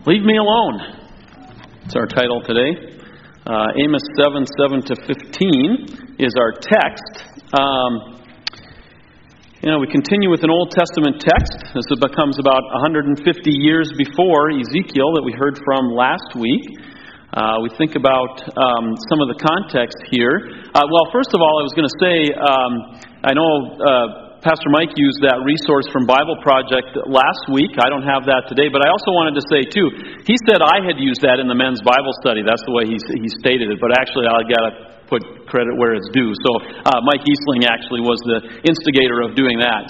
Leave me alone. It's our title today. Amos 7:7-15 is our text. We continue with an Old Testament text. This becomes about 150 years before Ezekiel that we heard from last week. We think about some of the context here. First of all, I was going to say, I know Pastor Mike used that resource from Bible Project last week. I don't have that today, but I also wanted to say, too, he said I had used that in the men's Bible study. That's the way he stated it, but actually I got to put credit where it's due. So Mike Eastling actually was the instigator of doing that.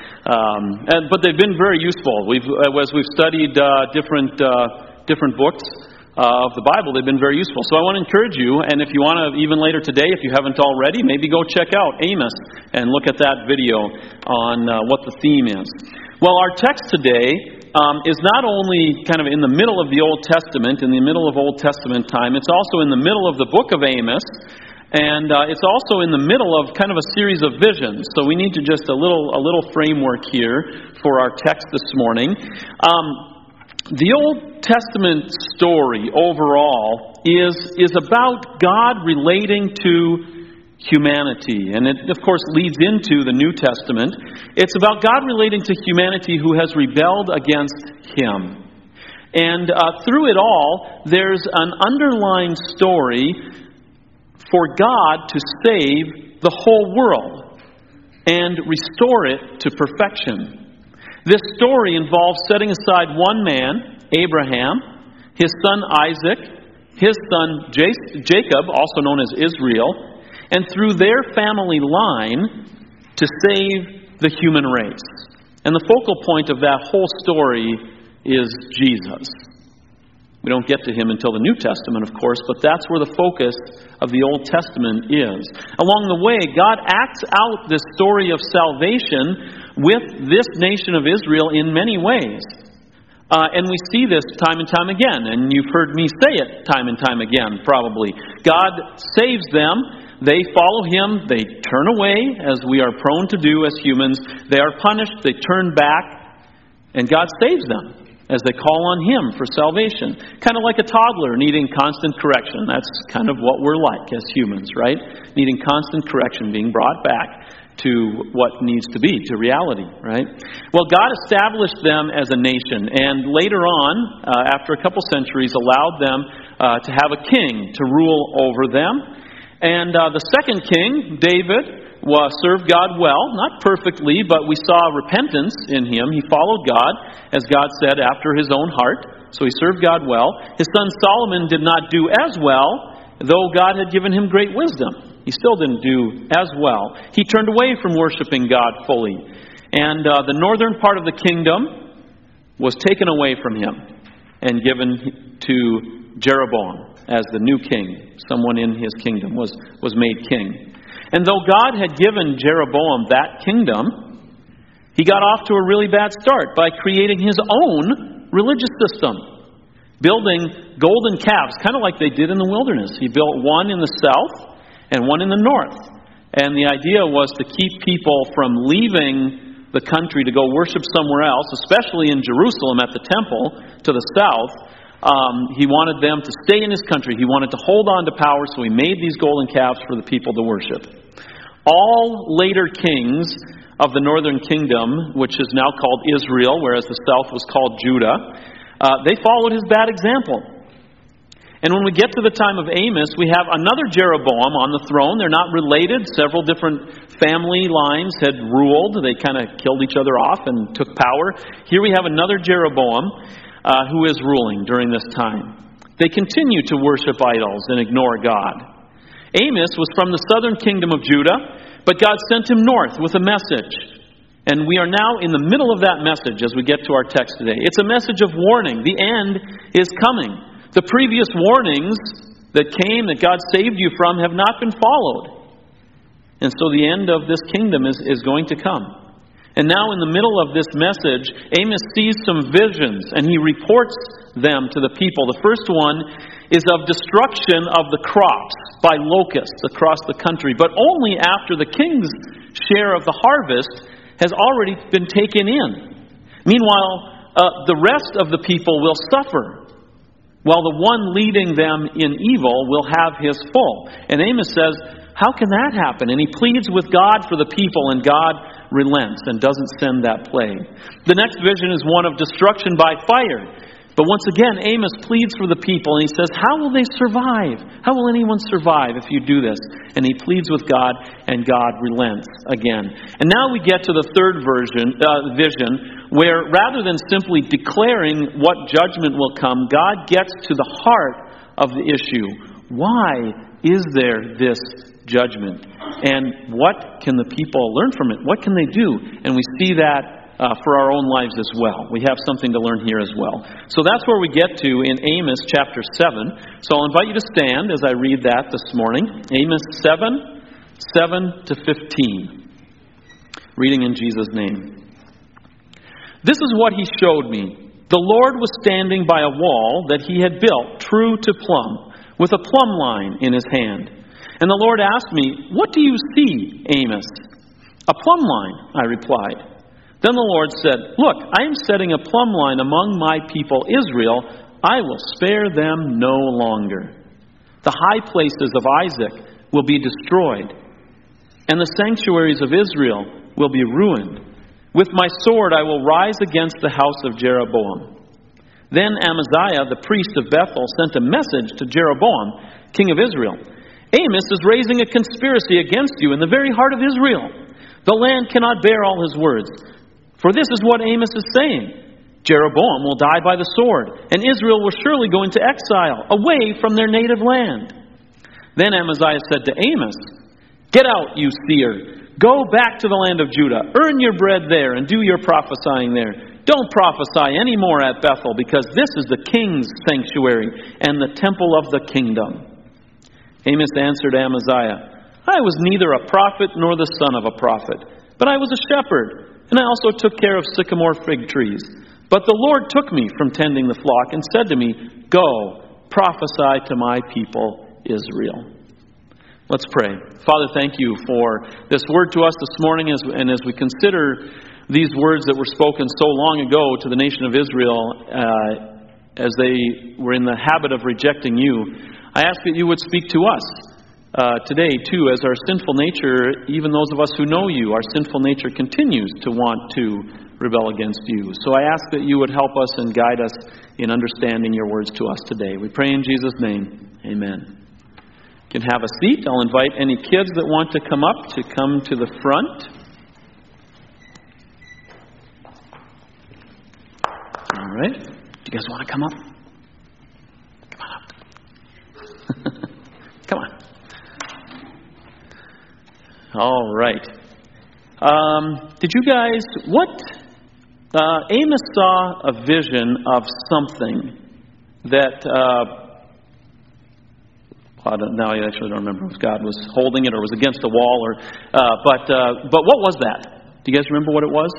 But they've been very useful. As we've studied different books of the Bible, they've been very useful. So I want to encourage you, and if you want to, even later today, if you haven't already, maybe go check out Amos and look at that video on what the theme is. Well, our text today is not only kind of in the middle of the Old Testament, in the middle of Old Testament time, it's also in the middle of the book of Amos, and it's also in the middle of kind of a series of visions. So we need to just a little framework here for our text this morning. The Old Testament story overall is about God relating to humanity. And it, of course, leads into the New Testament. It's about God relating to humanity who has rebelled against Him. And through it all, there's an underlying story for God to save the whole world and restore it to perfection. This story involves setting aside one man, Abraham, his son Isaac, his son Jacob, also known as Israel, and through their family line to save the human race. And the focal point of that whole story is Jesus. We don't get to him until the New Testament, of course, but that's where the focus of the Old Testament is. Along the way, God acts out this story of salvation with this nation of Israel in many ways. And we see this time and time again, and you've heard me say it time and time again, probably. God saves them, they follow Him, they turn away, as we are prone to do as humans. They are punished, they turn back, and God saves them as they call on Him for salvation. Kind of like a toddler needing constant correction. That's kind of what we're like as humans, right? Needing constant correction, being brought back to what needs to be, to reality, right? Well, God established them as a nation, and later on, after a couple centuries, allowed them to have a king to rule over them. And the second king, David, served God well, not perfectly, but we saw repentance in him. He followed God, as God said, after his own heart. So he served God well. His son Solomon did not do as well, though God had given him great wisdom. He still didn't do as well. He turned away from worshiping God fully. And the northern part of the kingdom was taken away from him and given to Jeroboam as the new king. Someone in his kingdom was made king. And though God had given Jeroboam that kingdom, he got off to a really bad start by creating his own religious system, building golden calves, kind of like they did in the wilderness. He built one in the south and one in the north. And the idea was to keep people from leaving the country to go worship somewhere else, especially in Jerusalem at the temple to the south. He wanted them to stay in his country. He wanted to hold on to power, so he made these golden calves for the people to worship. All later kings of the northern kingdom, which is now called Israel, whereas the south was called Judah, they followed his bad example. And when we get to the time of Amos, we have another Jeroboam on the throne. They're not related. Several different family lines had ruled. They kind of killed each other off and took power. Here we have another Jeroboam who is ruling during this time. They continue to worship idols and ignore God. Amos was from the southern kingdom of Judah, but God sent him north with a message. And we are now in the middle of that message as we get to our text today. It's a message of warning. The end is coming. The previous warnings that came, that God saved you from, have not been followed. And so the end of this kingdom is going to come. And now in the middle of this message, Amos sees some visions, and he reports them to the people. The first one is of destruction of the crops by locusts across the country, but only after the king's share of the harvest has already been taken in. Meanwhile, the rest of the people will suffer, while the one leading them in evil will have his full. And Amos says, how can that happen? And he pleads with God for the people, and God relents and doesn't send that plague. The next vision is one of destruction by fire. But once again, Amos pleads for the people, and he says, how will they survive? How will anyone survive if you do this? And he pleads with God, and God relents again. And now we get to the third vision, where rather than simply declaring what judgment will come, God gets to the heart of the issue. Why is there this judgment? And what can the people learn from it? What can they do? And we see that for our own lives as well. We have something to learn here as well. So that's where we get to in Amos chapter 7. So I'll invite you to stand as I read that this morning. Amos 7 to 15. Reading in Jesus' name. This is what he showed me. The Lord was standing by a wall that he had built, true to plumb, with a plumb line in his hand. And the Lord asked me, what do you see, Amos? A plumb line, I replied. Then the Lord said, look, I am setting a plumb line among my people Israel. I will spare them no longer. The high places of Isaac will be destroyed, and the sanctuaries of Israel will be ruined. With my sword I will rise against the house of Jeroboam. Then Amaziah, the priest of Bethel, sent a message to Jeroboam, king of Israel. Amos is raising a conspiracy against you in the very heart of Israel. The land cannot bear all his words. For this is what Amos is saying. Jeroboam will die by the sword, and Israel will surely go into exile, away from their native land. Then Amaziah said to Amos, get out, you seer. Go back to the land of Judah. Earn your bread there and do your prophesying there. Don't prophesy any more at Bethel, because this is the king's sanctuary and the temple of the kingdom. Amos answered Amaziah, I was neither a prophet nor the son of a prophet, but I was a shepherd. And I also took care of sycamore fig trees. But the Lord took me from tending the flock and said to me, go, prophesy to my people Israel. Let's pray. Father, thank you for this word to us this morning, and as we consider these words that were spoken so long ago to the nation of Israel as they were in the habit of rejecting you, I ask that you would speak to us today, too, as our sinful nature, even those of us who know you, our sinful nature continues to want to rebel against you. So I ask that you would help us and guide us in understanding your words to us today. We pray in Jesus' name. Amen. You can have a seat. I'll invite any kids that want to come up to come to the front. All right. Do you guys want to come up? Come on up. Come on. All right. Did you guys, Amos saw a vision of something that, now I actually don't remember if God was holding it or was against a wall, but what was that? Do you guys remember what it was?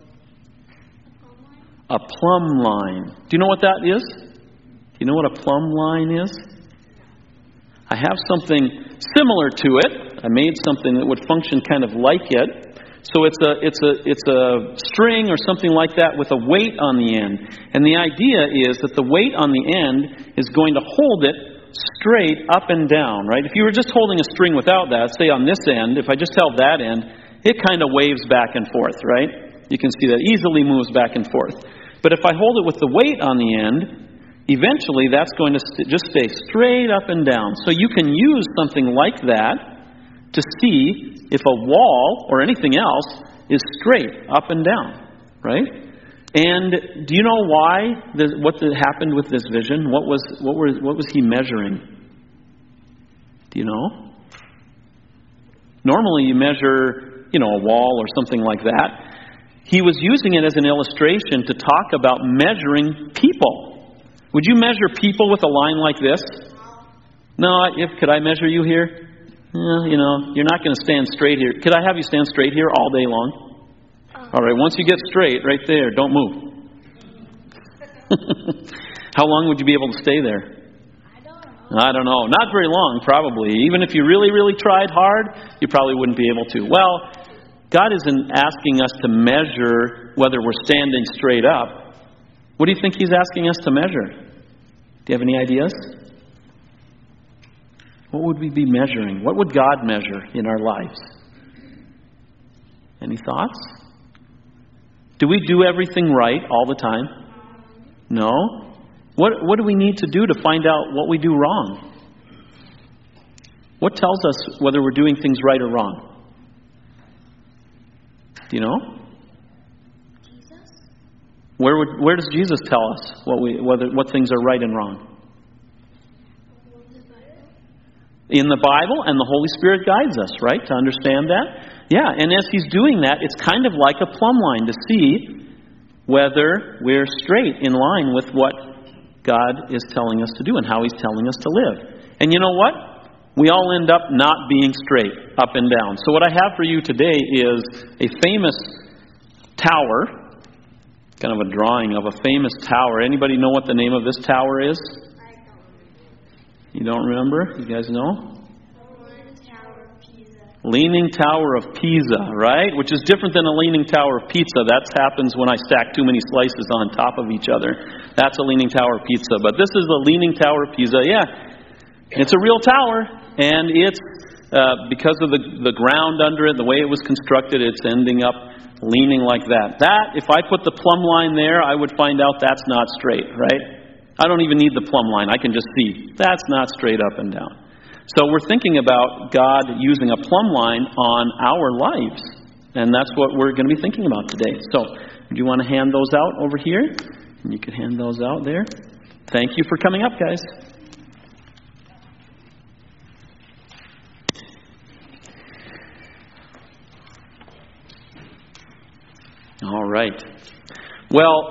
A plumb line. Do you know what that is? Do you know what a plumb line is? I have something similar to it. I made something that would function kind of like it. So it's a string or something like that with a weight on the end. And the idea is that the weight on the end is going to hold it straight up and down, right? If you were just holding a string without that, say on this end, if I just held that end, it kind of waves back and forth, right? You can see that easily moves back and forth. But if I hold it with the weight on the end, eventually that's going to just stay straight up and down. So you can use something like that to see if a wall or anything else is straight up and down, right? And do you know why? What happened with this vision? What was he measuring? Do you know? Normally you measure, a wall or something like that. He was using it as an illustration to talk about measuring people. Would you measure people with a line like this? No, could I measure you here? You're not going to stand straight here. Could I have you stand straight here all day long? All right, once you get straight, right there, don't move. How long would you be able to stay there? I don't know. Not very long, probably. Even if you really, really tried hard, you probably wouldn't be able to. Well, God isn't asking us to measure whether we're standing straight up. What do you think he's asking us to measure? Do you have any ideas? What would we be measuring? What would God measure in our lives? Any thoughts? Do we do everything right all the time? No. What do we need to do to find out what we do wrong? What tells us whether we're doing things right or wrong? Do you know? Jesus? Where does Jesus tell us what things are right and wrong? In the Bible, and the Holy Spirit guides us, right, to understand that? Yeah, and as he's doing that, it's kind of like a plumb line to see whether we're straight in line with what God is telling us to do and how he's telling us to live. And you know what? We all end up not being straight, up and down. So what I have for you today is a famous tower, kind of a drawing of a famous tower. Anybody know what the name of this tower is? You don't remember? You guys know? Leaning Tower of Pisa, right? Which is different than a Leaning Tower of Pizza. That happens when I stack too many slices on top of each other. That's a Leaning Tower of Pizza. But this is the Leaning Tower of Pisa. Yeah, it's a real tower. And it's, because of the ground under it, the way it was constructed, it's ending up leaning like that. That, if I put the plumb line there, I would find out that's not straight, right? I don't even need the plumb line. I can just see that's not straight up and down. So we're thinking about God using a plumb line on our lives. And that's what we're going to be thinking about today. So, do you want to hand those out over here? And you can hand those out there. Thank you for coming up, guys. All right. Well,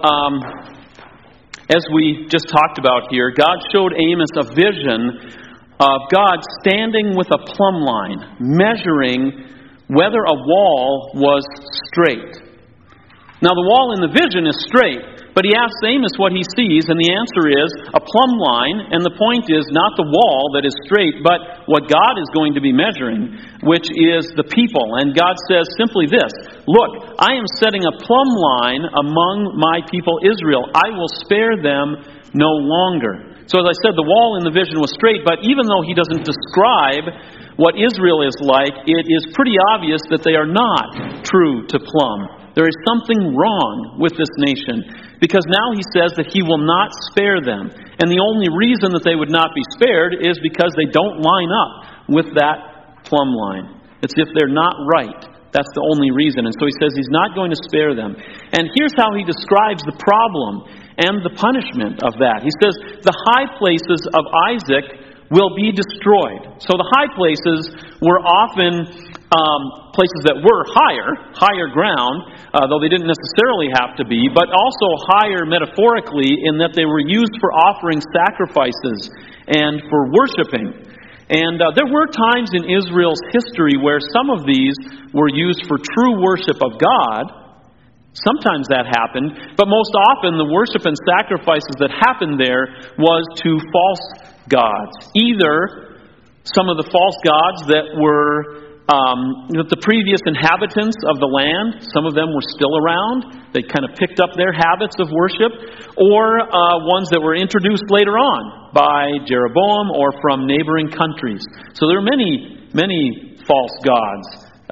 as we just talked about here, God showed Amos a vision of God standing with a plumb line, measuring whether a wall was straight. Now, the wall in the vision is straight, but he asks Amos what he sees, and the answer is a plumb line, and the point is not the wall that is straight, but what God is going to be measuring, which is the people. And God says simply this, "Look, I am setting a plumb line among my people Israel. I will spare them no longer." So as I said, the wall in the vision was straight, but even though he doesn't describe what Israel is like, it is pretty obvious that they are not true to plumb. There is something wrong with this nation, because now he says that he will not spare them. And the only reason that they would not be spared is because they don't line up with that plumb line. It's if they're not right. That's the only reason. And so he says he's not going to spare them. And here's how he describes the problem and the punishment of that. He says, the high places of Isaac will be destroyed. So the high places were often places that were higher ground, though they didn't necessarily have to be, but also higher metaphorically in that they were used for offering sacrifices and for worshiping. And there were times in Israel's history where some of these were used for true worship of God. Sometimes that happened, but most often the worship and sacrifices that happened there was to false gods. Either some of the false gods that were the previous inhabitants of the land, some of them were still around. They kind of picked up their habits of worship, or ones that were introduced later on by Jeroboam or from neighboring countries. So there are many false gods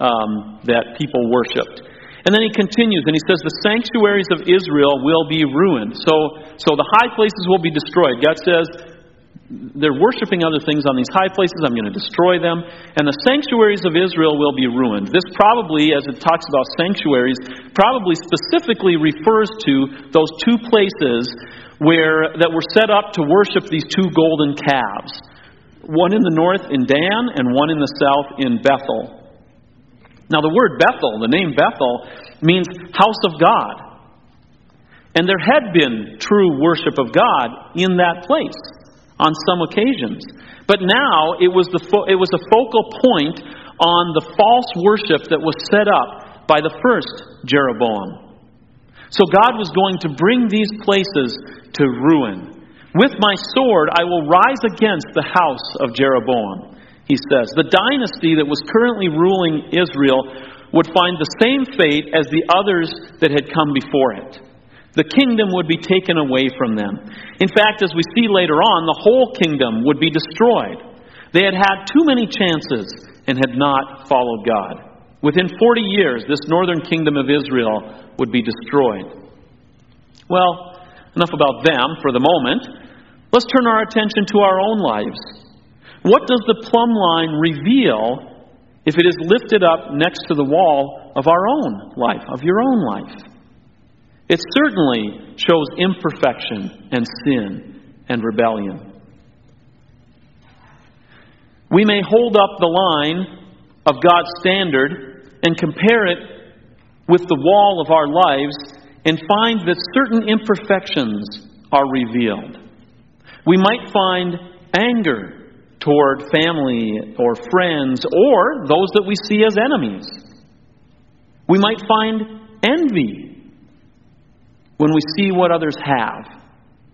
that people worshipped. And then he continues and he says the sanctuaries of Israel will be ruined. So the high places will be destroyed. God says they're worshiping other things on these high places. I'm going to destroy them. And the sanctuaries of Israel will be ruined. This probably, as it talks about sanctuaries, probably specifically refers to those two places that were set up to worship these two golden calves. One in the north in Dan and one in the south in Bethel. Now the word Bethel, the name Bethel, means house of God. And there had been true worship of God in that place on some occasions. But now it was a focal point on the false worship that was set up by the first Jeroboam. So God was going to bring these places to ruin. With my sword I will rise against the house of Jeroboam. He says, the dynasty that was currently ruling Israel would find the same fate as the others that had come before it. The kingdom would be taken away from them. In fact, as we see later on, the whole kingdom would be destroyed. They had had too many chances and had not followed God. Within 40 years, this northern kingdom of Israel would be destroyed. Well, enough about them for the moment. Let's turn our attention to our own lives. What does the plumb line reveal if it is lifted up next to the wall of our own life, of your own life? It certainly shows imperfection and sin and rebellion. We may hold up the line of God's standard and compare it with the wall of our lives and find that certain imperfections are revealed. We might find anger toward family or friends or those that we see as enemies. We might find envy when we see what others have.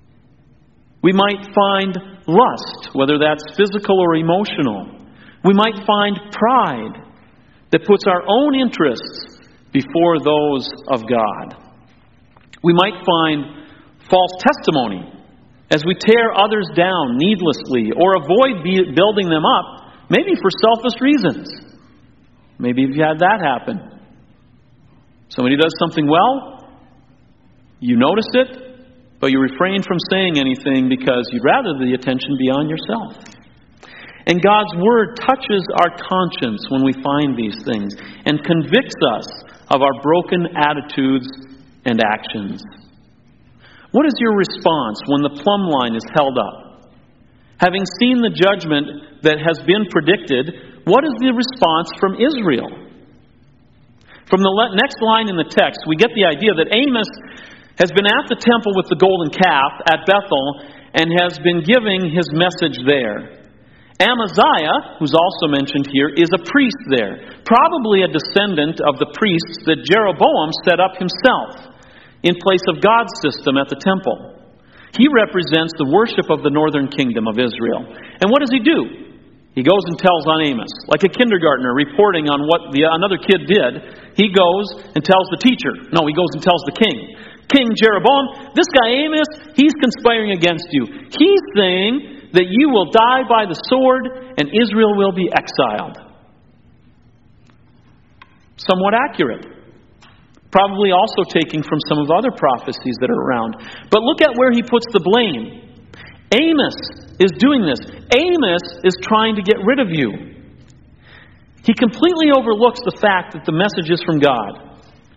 We might find lust, whether that's physical or emotional. We might find pride that puts our own interests before those of God. We might find false testimony as we tear others down needlessly or avoid building them up, maybe for selfish reasons. Maybe you've had that happen. Somebody does something well, you notice it, but you refrain from saying anything because you'd rather the attention be on yourself. And God's Word touches our conscience when we find these things and convicts us of our broken attitudes and actions. What is your response when the plumb line is held up? Having seen the judgment that has been predicted, what is the response from Israel? From the next line in the text, we get the idea that Amos has been at the temple with the golden calf at Bethel and has been giving his message there. Amaziah, who's also mentioned here, is a priest there, probably a descendant of the priests that Jeroboam set up himself in place of God's system at the temple. He represents the worship of the northern kingdom of Israel. And what does he do? He goes and tells on Amos, like a kindergartner reporting on what another kid did. He goes and tells the teacher. No, he goes and tells the king. King Jeroboam, this guy Amos, he's conspiring against you. He's saying that you will die by the sword and Israel will be exiled. Somewhat accurate. Probably also taking from some of the other prophecies that are around. But look at where he puts the blame. Amos is doing this. Amos is trying to get rid of you. He completely overlooks the fact that the message is from God.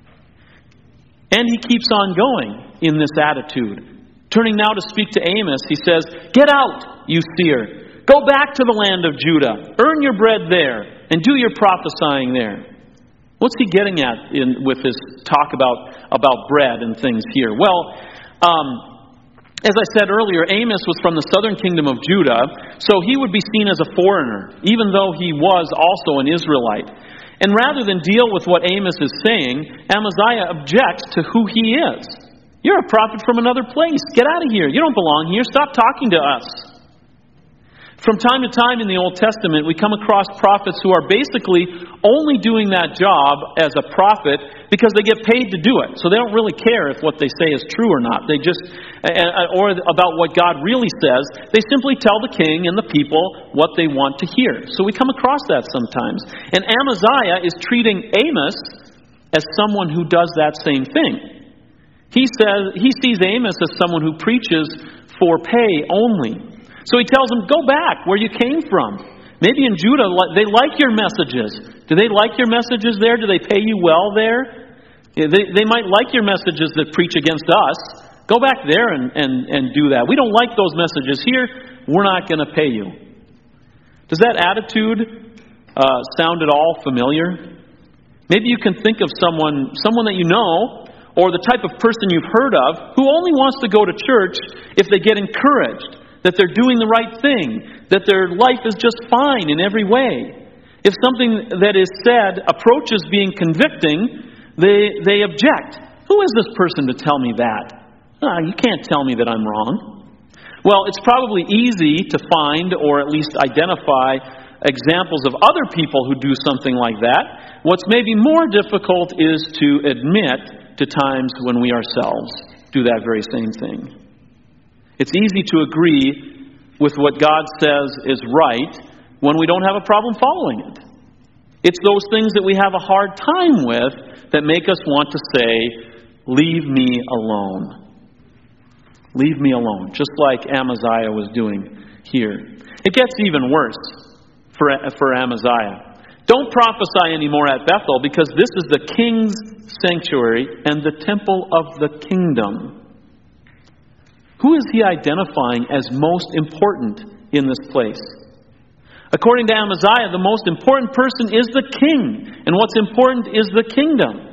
And he keeps on going in this attitude. Turning now to speak to Amos, he says, "Get out, you seer. Go back to the land of Judah. Earn your bread there and do your prophesying there." What's he getting at with his talk about bread and things here? Well, as I said earlier, Amos was from the southern kingdom of Judah, so he would be seen as a foreigner, even though he was also an Israelite. And rather than deal with what Amos is saying, Amaziah objects to who he is. You're a prophet from another place. Get out of here. You don't belong here. Stop talking to us. From time to time in the Old Testament, we come across prophets who are basically only doing that job as a prophet because they get paid to do it. So they don't really care if what they say is true or not. They just, or about what God really says. They simply tell the king and the people what they want to hear. So we come across that sometimes. And Amaziah is treating Amos as someone who does that same thing. He sees Amos as someone who preaches for pay only. So he tells him, go back where you came from. Maybe in Judah, they like your messages. Do they like your messages there? Do they pay you well there? They might like your messages that preach against us. Go back there and do that. We don't like those messages here. We're not going to pay you. Does that attitude sound at all familiar? Maybe you can think of someone that you know, or the type of person you've heard of, who only wants to go to church if they get encouraged, that they're doing the right thing, that their life is just fine in every way. If something that is said approaches being convicting, they object. Who is this person to tell me that? You can't tell me that I'm wrong. Well, it's probably easy to find or at least identify examples of other people who do something like that. What's maybe more difficult is to admit to times when we ourselves do that very same thing. It's easy to agree with what God says is right when we don't have a problem following it. It's those things that we have a hard time with that make us want to say, leave me alone. Leave me alone, just like Amaziah was doing here. It gets even worse for Amaziah. Don't prophesy anymore at Bethel, because this is the king's sanctuary and the temple of the kingdom. Who is he identifying as most important in this place? According to Amaziah, the most important person is the king, and what's important is the kingdom.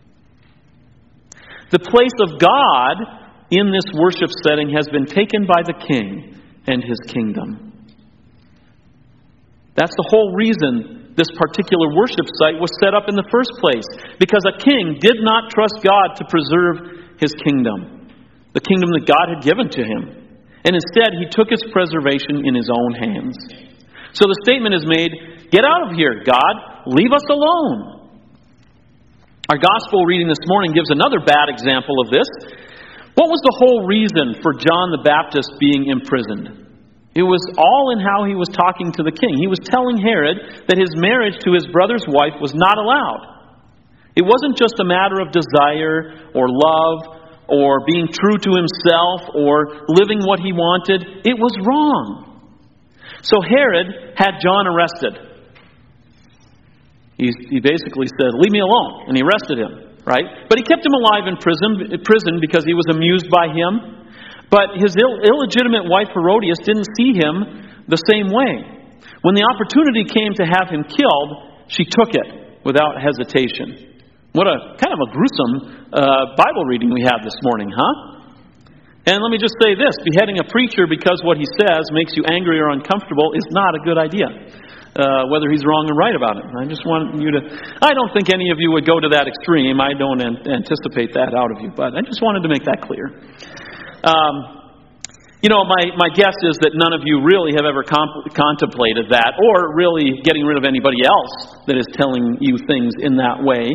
The place of God in this worship setting has been taken by the king and his kingdom. That's the whole reason this particular worship site was set up in the first place, because a king did not trust God to preserve his kingdom, the kingdom that God had given to him. And instead, he took its preservation in his own hands. So the statement is made, get out of here, God. Leave us alone. Our gospel reading this morning gives another bad example of this. What was the whole reason for John the Baptist being imprisoned? It was all in how he was talking to the king. He was telling Herod that his marriage to his brother's wife was not allowed. It wasn't just a matter of desire or love or being true to himself or living what he wanted. It was wrong. So Herod had John arrested. He basically said, leave me alone. And he arrested him, right? But he kept him alive in prison because he was amused by him. But his illegitimate wife Herodias didn't see him the same way. When the opportunity came to have him killed, she took it without hesitation. What a kind of a gruesome Bible reading we have this morning, huh? And let me just say this, beheading a preacher because what he says makes you angry or uncomfortable is not a good idea, whether he's wrong or right about it. I just want you to, I don't think any of you would go to that extreme. I don't anticipate that out of you, but I just wanted to make that clear. My guess is that none of you really have ever contemplated that, or really getting rid of anybody else that is telling you things in that way.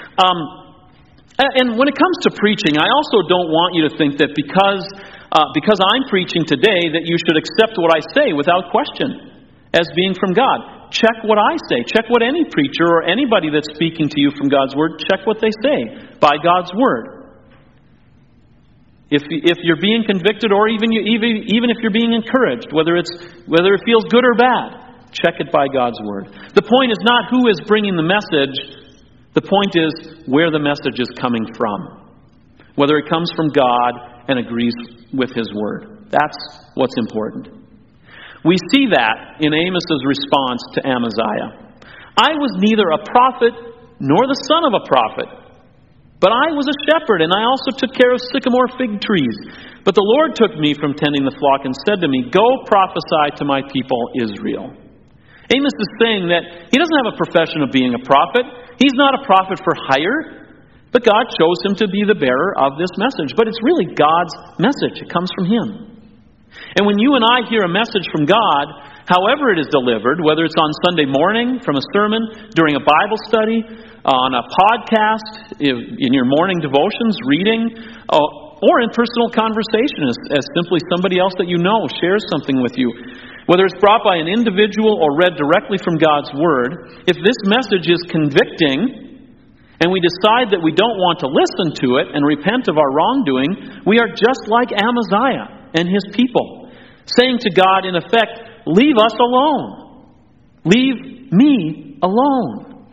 And when it comes to preaching, I also don't want you to think that because I'm preaching today that you should accept what I say without question as being from God. Check what I say. Check what any preacher or anybody that's speaking to you from God's Word, check what they say by God's Word. If you're being convicted, or even if you're being encouraged, whether it feels good or bad, check it by God's Word. The point is not who is bringing the message. The point is where the message is coming from. Whether it comes from God and agrees with His Word. That's what's important. We see that in Amos's response to Amaziah. I was neither a prophet nor the son of a prophet, but I was a shepherd, and I also took care of sycamore fig trees. But the Lord took me from tending the flock and said to me, go prophesy to my people Israel. Amos is saying that he doesn't have a profession of being a prophet. He's not a prophet for hire, but God chose him to be the bearer of this message. But it's really God's message. It comes from Him. And when you and I hear a message from God, however it is delivered, whether it's on Sunday morning from a sermon, during a Bible study, on a podcast, in your morning devotions, reading, or in personal conversation as simply somebody else that you know shares something with you, whether it's brought by an individual or read directly from God's Word, if this message is convicting and we decide that we don't want to listen to it and repent of our wrongdoing, we are just like Amaziah and his people, saying to God, in effect, leave us alone. Leave me alone.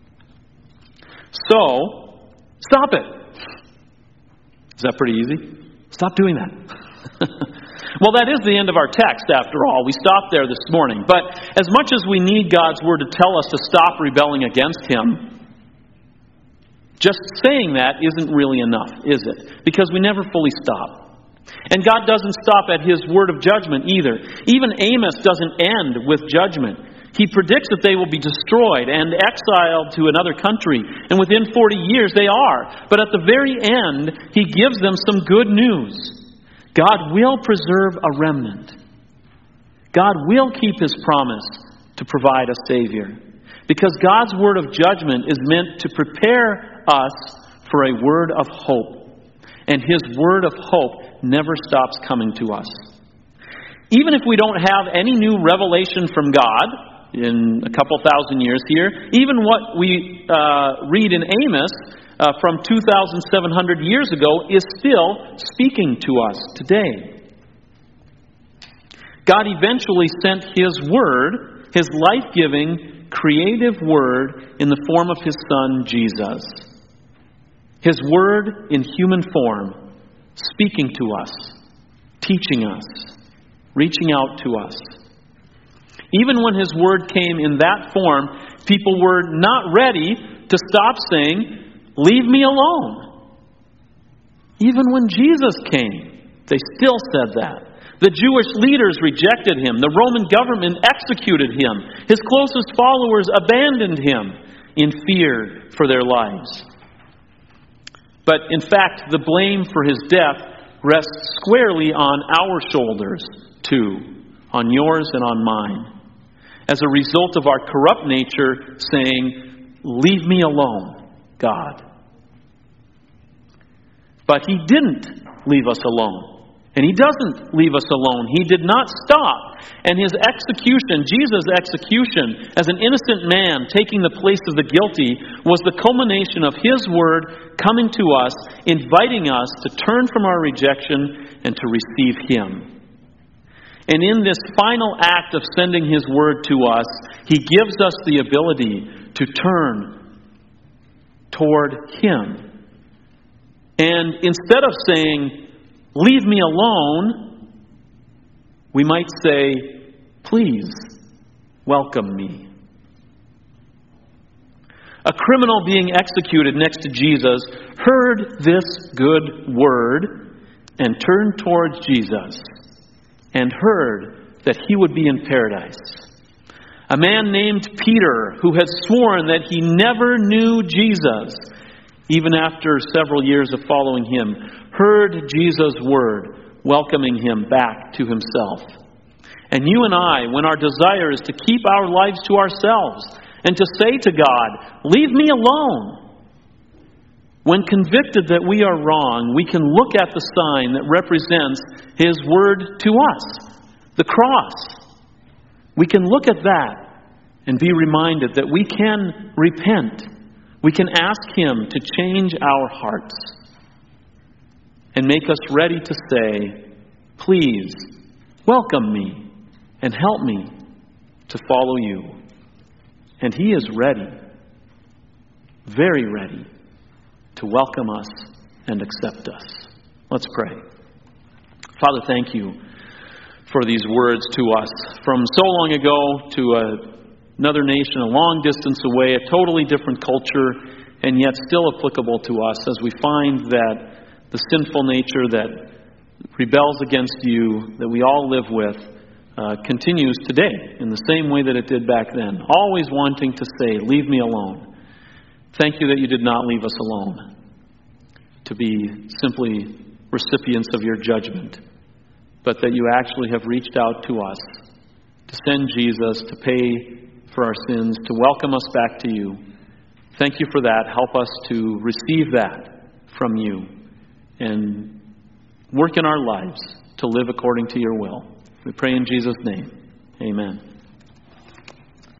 So, stop it. Is that pretty easy? Stop doing that. Well, that is the end of our text, after all. We stopped there this morning. But as much as we need God's Word to tell us to stop rebelling against Him, just saying that isn't really enough, is it? Because we never fully stop. And God doesn't stop at His word of judgment either. Even Amos doesn't end with judgment. He predicts that they will be destroyed and exiled to another country. And within 40 years they are. But at the very end, He gives them some good news. God will preserve a remnant. God will keep His promise to provide a Savior. Because God's word of judgment is meant to prepare us for a word of hope. and His word of hope never stops coming to us. Even if we don't have any new revelation from God in a couple thousand years here, even what we read in Amos from 2,700 years ago is still speaking to us today. God eventually sent His word, His life-giving, creative word in the form of His Son, Jesus. His word in human form, speaking to us, teaching us, reaching out to us. Even when His word came in that form, people were not ready to stop saying, "Leave me alone." Even when Jesus came, they still said that. The Jewish leaders rejected Him. The Roman government executed Him. His closest followers abandoned Him in fear for their lives. But in fact, the blame for His death rests squarely on our shoulders, too, on yours and on mine, as a result of our corrupt nature saying, "Leave me alone, God." But He didn't leave us alone. And He doesn't leave us alone. He did not stop. And His execution, Jesus' execution, as an innocent man taking the place of the guilty, was the culmination of His word coming to us, inviting us to turn from our rejection and to receive Him. And in this final act of sending His word to us, He gives us the ability to turn toward Him. And instead of saying, "Leave me alone," we might say, "Please, welcome me." A criminal being executed next to Jesus heard this good word and turned towards Jesus and heard that he would be in paradise. A man named Peter, who had sworn that he never knew Jesus, even after several years of following Him, heard Jesus' word, welcoming him back to Himself. And you and I, when our desire is to keep our lives to ourselves and to say to God, "Leave me alone," when convicted that we are wrong, we can look at the sign that represents His word to us, the cross. We can look at that and be reminded that we can repent. We can ask Him to change our hearts and make us ready to say, "Please, welcome me and help me to follow You." And He is ready, very ready, to welcome us and accept us. Let's pray. Father, thank You for these words to us from so long ago to another nation, a long distance away, a totally different culture, and yet still applicable to us as we find that the sinful nature that rebels against You, that we all live with, continues today in the same way that it did back then. Always wanting to say, "Leave me alone." Thank You that You did not leave us alone to be simply recipients of Your judgment, but that You actually have reached out to us to send Jesus to pay for our sins, to welcome us back to You. Thank You for that. Help us to receive that from You and work in our lives to live according to Your will. We pray in Jesus' name. Amen.